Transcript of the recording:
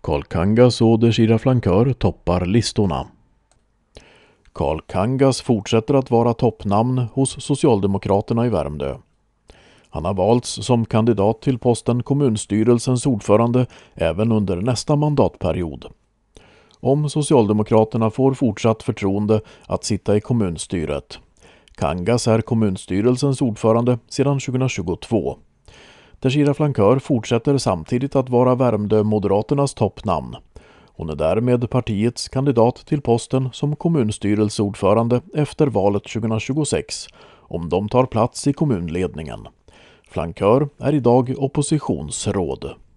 Carl Kangas och Deshira Flankör toppar listorna. Carl Kangas fortsätter att vara toppnamn hos Socialdemokraterna i Värmdö. Han har valts som kandidat till posten kommunstyrelsens ordförande även under nästa mandatperiod. Om Socialdemokraterna får fortsatt förtroende att sitta i kommunstyret. Kangas är kommunstyrelsens ordförande sedan 2022. Deshira Flankör fortsätter samtidigt att vara Värmdö Moderaternas toppnamn. Hon är därmed partiets kandidat till posten som kommunstyrelseordförande efter valet 2026, om de tar plats i kommunledningen. Flankör är idag oppositionsråd.